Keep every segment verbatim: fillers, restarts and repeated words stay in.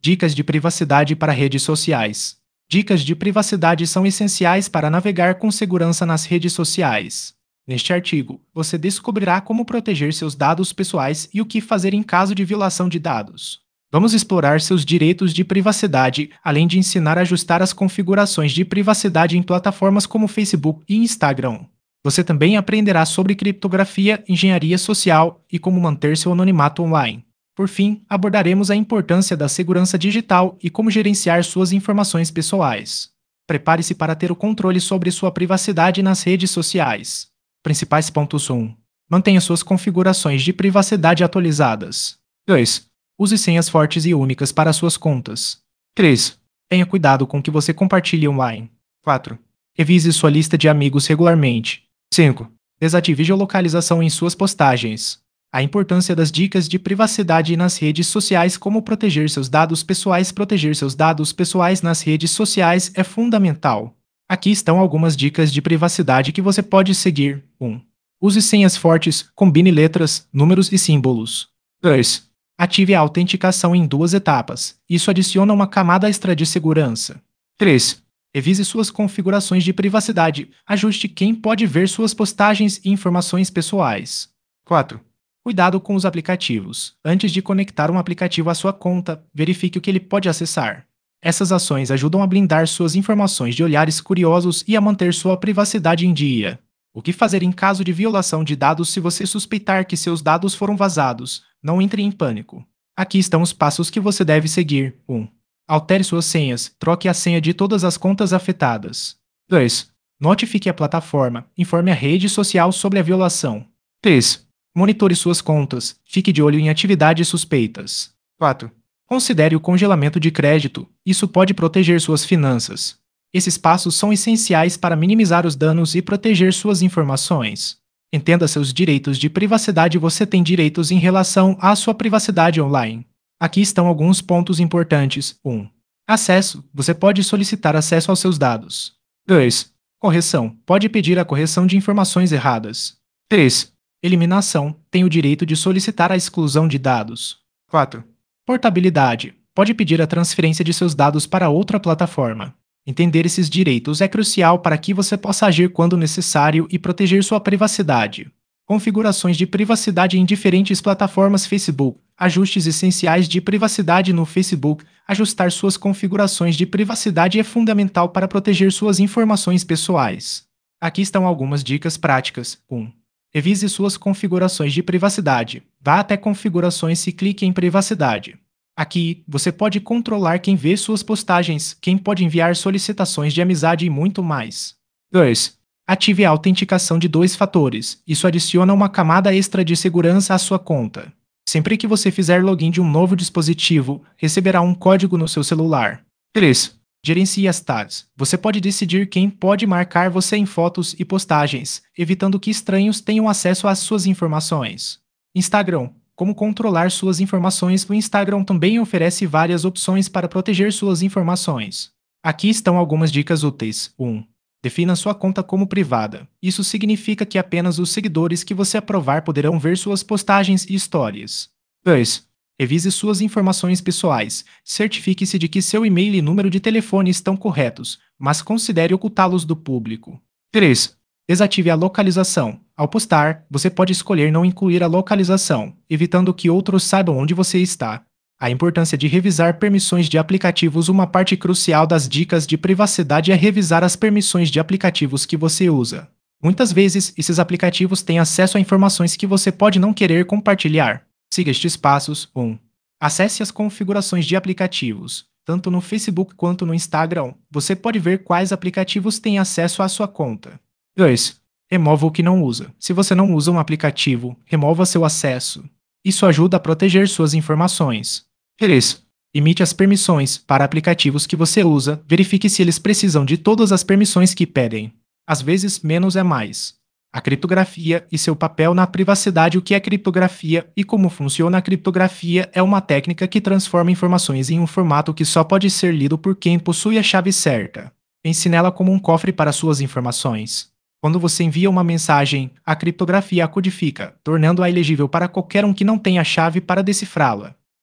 Dicas de privacidade para redes sociais. Dicas de privacidade são essenciais para navegar com segurança nas redes sociais. Neste artigo, você descobrirá como proteger seus dados pessoais e o que fazer em caso de violação de dados. Vamos explorar seus direitos de privacidade, além de ensinar a ajustar as configurações de privacidade em plataformas como Facebook e Instagram. Você também aprenderá sobre criptografia, engenharia social e como manter seu anonimato online. Por fim, abordaremos a importância da segurança digital e como gerenciar suas informações pessoais. Prepare-se para ter o controle sobre sua privacidade nas redes sociais. Principais pontos um. Mantenha suas configurações de privacidade atualizadas. dois. Use senhas fortes e únicas para suas contas. três. Tenha cuidado com o que você compartilha online. quatro. Revise sua lista de amigos regularmente. cinco. Desative geolocalização em suas postagens. A importância das dicas de privacidade nas redes sociais. Como proteger seus dados pessoais. Proteger seus dados pessoais nas redes sociais é fundamental. Aqui estão algumas dicas de privacidade que você pode seguir. um. Use senhas fortes, combine letras, números e símbolos. dois. Ative a autenticação em duas etapas. Isso adiciona uma camada extra de segurança. três. Revise suas configurações de privacidade. Ajuste quem pode ver suas postagens e informações pessoais. quatro. Cuidado com os aplicativos. Antes de conectar um aplicativo à sua conta, verifique o que ele pode acessar. Essas ações ajudam a blindar suas informações de olhares curiosos e a manter sua privacidade em dia. O que fazer em caso de violação de dados? Se você suspeitar que seus dados foram vazados, não entre em pânico. Aqui estão os passos que você deve seguir. um. Altere suas senhas. Troque a senha de todas as contas afetadas. dois. Notifique a plataforma. Informe a rede social sobre a violação. três. Monitore suas contas. Fique de olho em atividades suspeitas. quatro. Considere o congelamento de crédito. Isso pode proteger suas finanças. Esses passos são essenciais para minimizar os danos e proteger suas informações. Entenda seus direitos de privacidade. Você tem direitos em relação à sua privacidade online. Aqui estão alguns pontos importantes. um. Acesso. Você pode solicitar acesso aos seus dados. dois. Correção. Pode pedir a correção de informações erradas. três. Eliminação. Tem o direito de solicitar a exclusão de dados. quatro. Portabilidade. Pode pedir a transferência de seus dados para outra plataforma. Entender esses direitos é crucial para que você possa agir quando necessário e proteger sua privacidade. Configurações de privacidade em diferentes plataformas. Facebook. Ajustes essenciais de privacidade no Facebook. Ajustar suas configurações de privacidade é fundamental para proteger suas informações pessoais. Aqui estão algumas dicas práticas. um. Revise suas configurações de privacidade. Vá até Configurações e clique em Privacidade. Aqui, você pode controlar quem vê suas postagens, quem pode enviar solicitações de amizade e muito mais. dois. Ative a autenticação de dois fatores. Isso adiciona uma camada extra de segurança à sua conta. Sempre que você fizer login de um novo dispositivo, receberá um código no seu celular. três. Gerencie as tags. Você pode decidir quem pode marcar você em fotos e postagens, evitando que estranhos tenham acesso às suas informações. Instagram. Como controlar suas informações? O Instagram também oferece várias opções para proteger suas informações. Aqui estão algumas dicas úteis. um. Defina sua conta como privada. Isso significa que apenas os seguidores que você aprovar poderão ver suas postagens e histórias. dois. Revise suas informações pessoais. Certifique-se de que seu e-mail e número de telefone estão corretos, mas considere ocultá-los do público. três. Desative a localização. Ao postar, você pode escolher não incluir a localização, evitando que outros saibam onde você está. A importância de revisar permissões de aplicativos. Uma parte crucial das dicas de privacidade é revisar as permissões de aplicativos que você usa. Muitas vezes, esses aplicativos têm acesso a informações que você pode não querer compartilhar. Siga estes passos. um. Acesse as configurações de aplicativos. Tanto no Facebook quanto no Instagram, você pode ver quais aplicativos têm acesso à sua conta. dois. Remova o que não usa. Se você não usa um aplicativo, remova seu acesso. Isso ajuda a proteger suas informações. três. Limite as permissões para aplicativos que você usa. Verifique se eles precisam de todas as permissões que pedem. Às vezes, menos é mais. A criptografia e seu papel na privacidade. O que é criptografia e como funciona a criptografia? É uma técnica que transforma informações em um formato que só pode ser lido por quem possui a chave certa. Pense nela como um cofre para suas informações. Quando você envia uma mensagem, a criptografia a codifica, tornando-a ilegível para qualquer um que não tenha a chave para decifrá-la.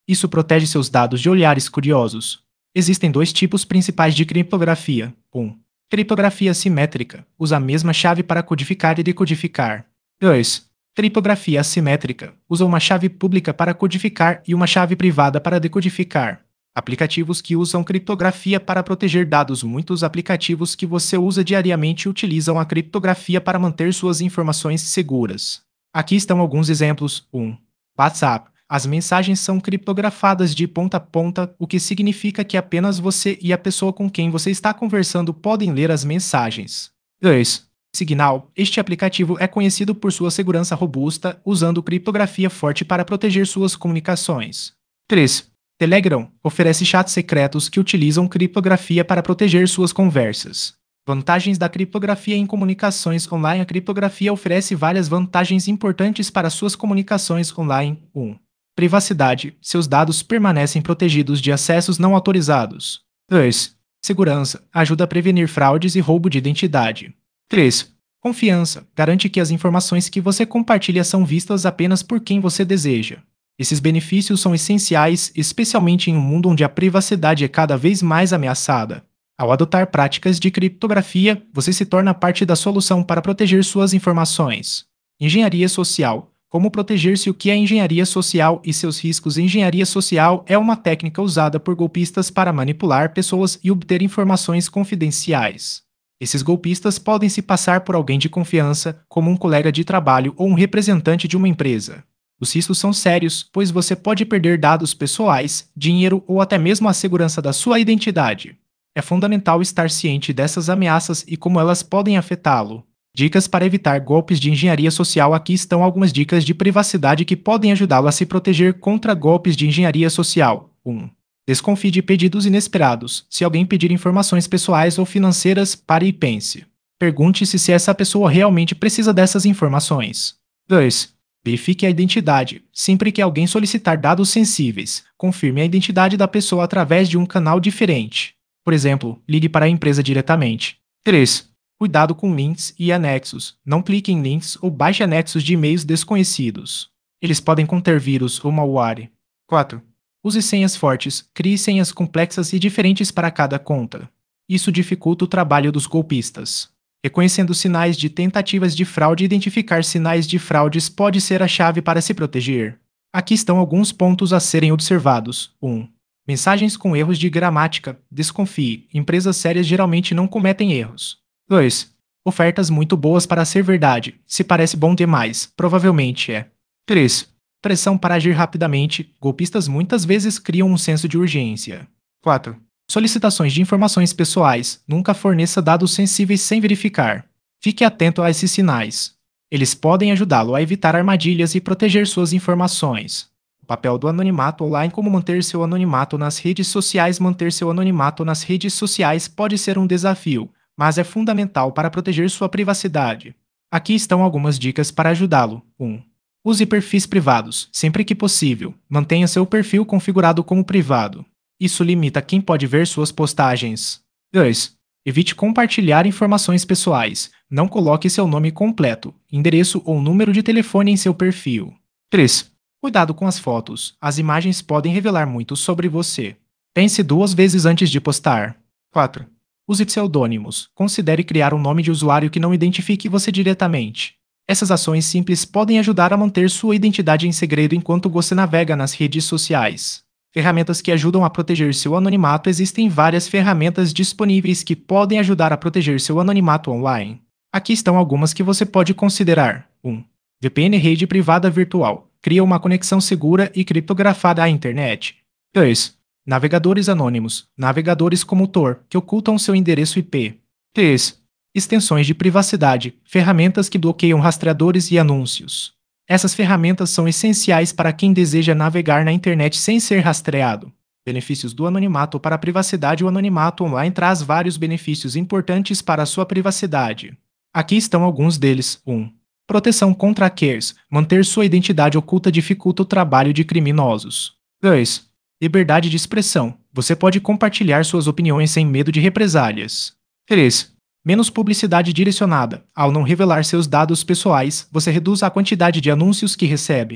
Isso protege seus dados de olhares curiosos. Existem dois tipos principais de criptografia. um. Criptografia simétrica. Usa a mesma chave para codificar e decodificar. dois. Criptografia assimétrica. Usa uma chave pública para codificar e uma chave privada para decodificar. Aplicativos que usam criptografia para proteger dados. Muitos aplicativos que você usa diariamente utilizam a criptografia para manter suas informações seguras. Aqui estão alguns exemplos. um. WhatsApp. As mensagens são criptografadas de ponta a ponta, o que significa que apenas você e a pessoa com quem você está conversando podem ler as mensagens. dois. Signal. Este aplicativo é conhecido por sua segurança robusta, usando criptografia forte para proteger suas comunicações. três. Telegram oferece chats secretos que utilizam criptografia para proteger suas conversas. Vantagens da criptografia em comunicações online. A criptografia oferece várias vantagens importantes para suas comunicações online. um. Privacidade. Seus dados permanecem protegidos de acessos não autorizados. dois. Segurança. Ajuda a prevenir fraudes e roubo de identidade. três. Confiança. Garante que as informações que você compartilha são vistas apenas por quem você deseja. Esses benefícios são essenciais, especialmente em um mundo onde a privacidade é cada vez mais ameaçada. Ao adotar práticas de criptografia, você se torna parte da solução para proteger suas informações. Engenharia social. Como proteger-se? O que é engenharia social e seus riscos? Engenharia social é uma técnica usada por golpistas para manipular pessoas e obter informações confidenciais. Esses golpistas podem se passar por alguém de confiança, como um colega de trabalho ou um representante de uma empresa. Os riscos são sérios, pois você pode perder dados pessoais, dinheiro ou até mesmo a segurança da sua identidade. É fundamental estar ciente dessas ameaças e como elas podem afetá-lo. Dicas para evitar golpes de engenharia social. Aqui estão algumas dicas de privacidade que podem ajudá-lo a se proteger contra golpes de engenharia social. um. Desconfie de pedidos inesperados. Se alguém pedir informações pessoais ou financeiras, pare e pense. Pergunte-se se essa pessoa realmente precisa dessas informações. dois. Verifique a identidade. Sempre que alguém solicitar dados sensíveis, confirme a identidade da pessoa através de um canal diferente. Por exemplo, ligue para a empresa diretamente. três. Cuidado com links e anexos. Não clique em links ou baixe anexos de e-mails desconhecidos. Eles podem conter vírus ou malware. quatro. Use senhas fortes. Crie senhas complexas e diferentes para cada conta. Isso dificulta o trabalho dos golpistas. Reconhecendo sinais de tentativas de fraude, identificar sinais de fraudes pode ser a chave para se proteger. Aqui estão alguns pontos a serem observados. um. Mensagens com erros de gramática. Desconfie. Empresas sérias geralmente não cometem erros. dois. Ofertas muito boas para ser verdade. Se parece bom demais, provavelmente é. três. Pressão para agir rapidamente. Golpistas muitas vezes criam um senso de urgência. quatro. Solicitações de informações pessoais. Nunca forneça dados sensíveis sem verificar. Fique atento a esses sinais. Eles podem ajudá-lo a evitar armadilhas e proteger suas informações. O papel do anonimato online. Como manter seu anonimato nas redes sociais. Manter seu anonimato nas redes sociais pode ser um desafio, mas é fundamental para proteger sua privacidade. Aqui estão algumas dicas para ajudá-lo. um. Use perfis privados. Sempre que possível, mantenha seu perfil configurado como privado. Isso limita quem pode ver suas postagens. dois. Evite compartilhar informações pessoais. Não coloque seu nome completo, endereço ou número de telefone em seu perfil. três. Cuidado com as fotos. As imagens podem revelar muito sobre você. Pense duas vezes antes de postar. quatro. Use pseudônimos. Considere criar um nome de usuário que não identifique você diretamente. Essas ações simples podem ajudar a manter sua identidade em segredo enquanto você navega nas redes sociais. Ferramentas que ajudam a proteger seu anonimato. Existem várias ferramentas disponíveis que podem ajudar a proteger seu anonimato online. Aqui estão algumas que você pode considerar. um. V P N Rede Privada Virtual. Cria uma conexão segura e criptografada à internet. dois. Navegadores anônimos. Navegadores como Tor, que ocultam seu endereço I P. três. Extensões de privacidade. Ferramentas que bloqueiam rastreadores e anúncios. Essas ferramentas são essenciais para quem deseja navegar na internet sem ser rastreado. Benefícios do anonimato para a privacidade. O anonimato online traz vários benefícios importantes para a sua privacidade. Aqui estão alguns deles. um. Proteção contra hackers. Manter sua identidade oculta dificulta o trabalho de criminosos. dois. Liberdade de expressão. Você pode compartilhar suas opiniões sem medo de represálias. três. Menos publicidade direcionada. Ao não revelar seus dados pessoais, você reduz a quantidade de anúncios que recebe.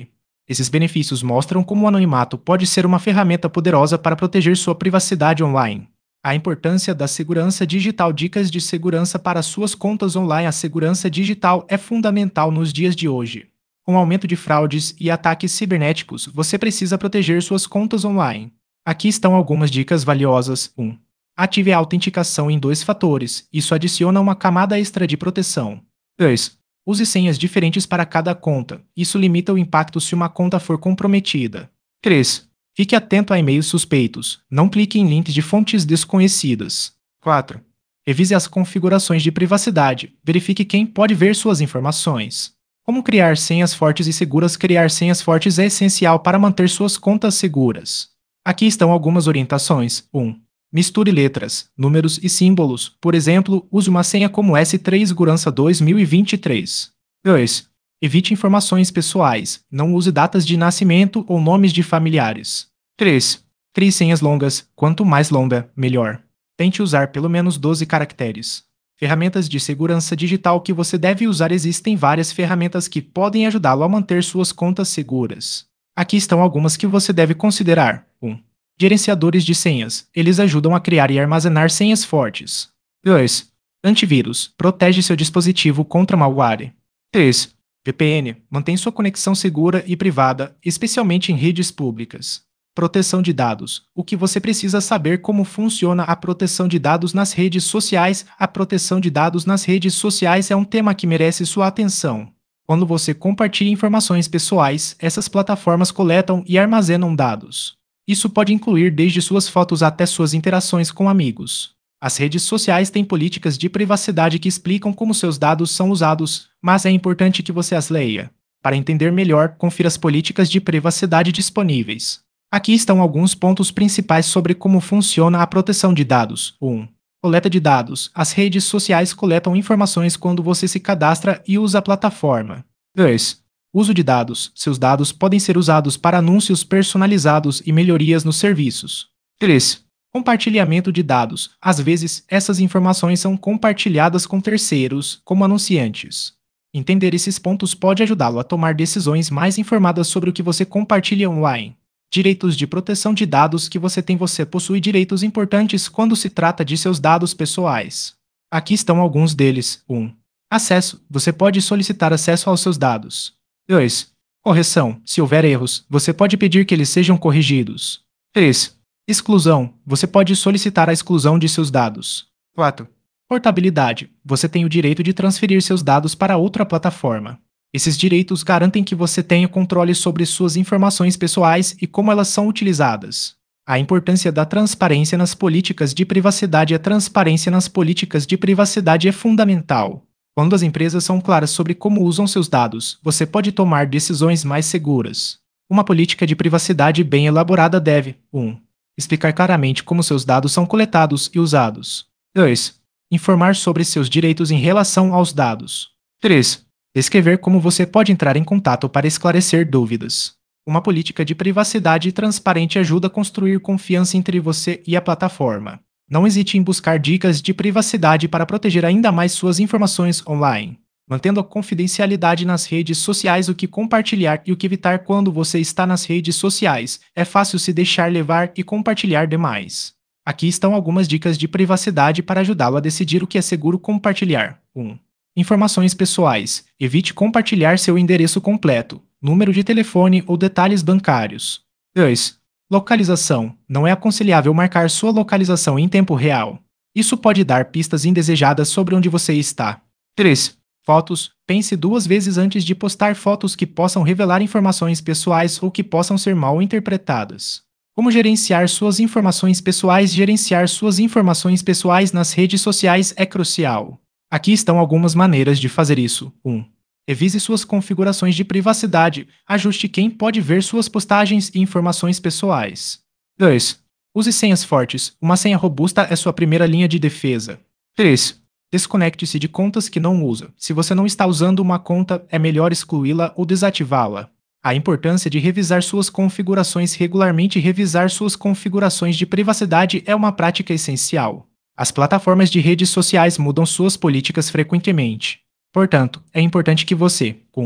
Esses benefícios mostram como o anonimato pode ser uma ferramenta poderosa para proteger sua privacidade online. A importância da segurança digital. Dicas de segurança para suas contas online. A segurança digital é fundamental nos dias de hoje. Com o aumento de fraudes e ataques cibernéticos, você precisa proteger suas contas online. Aqui estão algumas dicas valiosas. um. Ative a autenticação em dois fatores. Isso adiciona uma camada extra de proteção. dois. Use senhas diferentes para cada conta. Isso limita o impacto se uma conta for comprometida. três. Fique atento a e-mails suspeitos. Não clique em links de fontes desconhecidas. quatro. Revise as configurações de privacidade. Verifique quem pode ver suas informações. Como criar senhas fortes e seguras? Criar senhas fortes é essencial para manter suas contas seguras. Aqui estão algumas orientações. um. Misture letras, números e símbolos. Por exemplo, use uma senha como S três Segurança dois mil e vinte e três. dois. Evite informações pessoais. Não use datas de nascimento ou nomes de familiares. três. Crie senhas longas. Quanto mais longa, melhor. Tente usar pelo menos doze caracteres. Ferramentas de segurança digital que você deve usar. Existem várias ferramentas que podem ajudá-lo a manter suas contas seguras. Aqui estão algumas que você deve considerar. um. Gerenciadores de senhas. Eles ajudam a criar e armazenar senhas fortes. dois. Antivírus. Protege seu dispositivo contra malware. três. V P N. Mantém sua conexão segura e privada, especialmente em redes públicas. Proteção de dados. O que você precisa saber como funciona a proteção de dados nas redes sociais. A proteção de dados nas redes sociais é um tema que merece sua atenção. Quando você compartilha informações pessoais, essas plataformas coletam e armazenam dados. Isso pode incluir desde suas fotos até suas interações com amigos. As redes sociais têm políticas de privacidade que explicam como seus dados são usados, mas é importante que você as leia. Para entender melhor, confira as políticas de privacidade disponíveis. Aqui estão alguns pontos principais sobre como funciona a proteção de dados. um. Coleta de dados. As redes sociais coletam informações quando você se cadastra e usa a plataforma. dois. Uso de dados. Seus dados podem ser usados para anúncios personalizados e melhorias nos serviços. três. Compartilhamento de dados. Às vezes, essas informações são compartilhadas com terceiros, como anunciantes. Entender esses pontos pode ajudá-lo a tomar decisões mais informadas sobre o que você compartilha online. Direitos de proteção de dados que você tem. Você possui direitos importantes quando se trata de seus dados pessoais. Aqui estão alguns deles. um. Acesso. Você pode solicitar acesso aos seus dados. dois. Correção. Se houver erros, você pode pedir que eles sejam corrigidos. três. Exclusão. Você pode solicitar a exclusão de seus dados. quatro. Portabilidade. Você tem o direito de transferir seus dados para outra plataforma. Esses direitos garantem que você tenha controle sobre suas informações pessoais e como elas são utilizadas. A importância da transparência nas políticas de privacidade. A transparência nas políticas de privacidade é fundamental. Quando as empresas são claras sobre como usam seus dados, você pode tomar decisões mais seguras. Uma política de privacidade bem elaborada deve: um. Explicar claramente como seus dados são coletados e usados. dois. Informar sobre seus direitos em relação aos dados. três. Descrever como você pode entrar em contato para esclarecer dúvidas. Uma política de privacidade transparente ajuda a construir confiança entre você e a plataforma. Não hesite em buscar dicas de privacidade para proteger ainda mais suas informações online. Mantendo a confidencialidade nas redes sociais. O que compartilhar e o que evitar. Quando você está nas redes sociais, é fácil se deixar levar e compartilhar demais. Aqui estão algumas dicas de privacidade para ajudá-lo a decidir o que é seguro compartilhar. um. Informações pessoais. Evite compartilhar seu endereço completo, número de telefone ou detalhes bancários. dois. Localização. Não é aconselhável marcar sua localização em tempo real. Isso pode dar pistas indesejadas sobre onde você está. três. Fotos. Pense duas vezes antes de postar fotos que possam revelar informações pessoais ou que possam ser mal interpretadas. Como gerenciar suas informações pessoais? Gerenciar suas informações pessoais nas redes sociais é crucial. Aqui estão algumas maneiras de fazer isso. um. Revise suas configurações de privacidade. Ajuste quem pode ver suas postagens e informações pessoais. dois. Use senhas fortes. Uma senha robusta é sua primeira linha de defesa. três. Desconecte-se de contas que não usa. Se você não está usando uma conta, é melhor excluí-la ou desativá-la. A importância de revisar suas configurações regularmente. Revisar suas configurações de privacidade é uma prática essencial. As plataformas de redes sociais mudam suas políticas frequentemente. Portanto, é importante que você, um.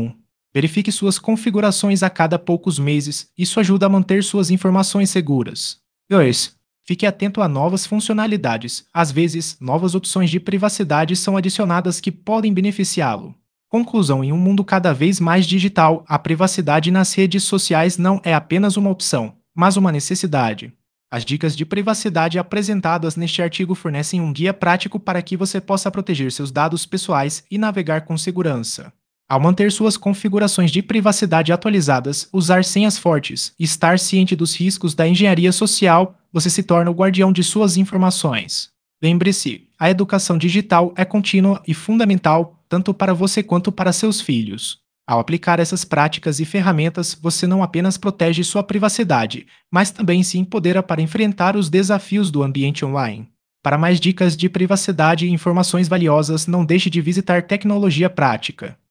Verifique suas configurações a cada poucos meses, isso ajuda a manter suas informações seguras. dois. Fique atento a novas funcionalidades. Às vezes, novas opções de privacidade são adicionadas que podem beneficiá-lo. Conclusão: em um mundo cada vez mais digital, a privacidade nas redes sociais não é apenas uma opção, mas uma necessidade. As dicas de privacidade apresentadas neste artigo fornecem um guia prático para que você possa proteger seus dados pessoais e navegar com segurança. Ao manter suas configurações de privacidade atualizadas, usar senhas fortes e estar ciente dos riscos da engenharia social, você se torna o guardião de suas informações. Lembre-se, a educação digital é contínua e fundamental tanto para você quanto para seus filhos. Ao aplicar essas práticas e ferramentas, você não apenas protege sua privacidade, mas também se empodera para enfrentar os desafios do ambiente online. Para mais dicas de privacidade e informações valiosas, não deixe de visitar Tecnologia Prática.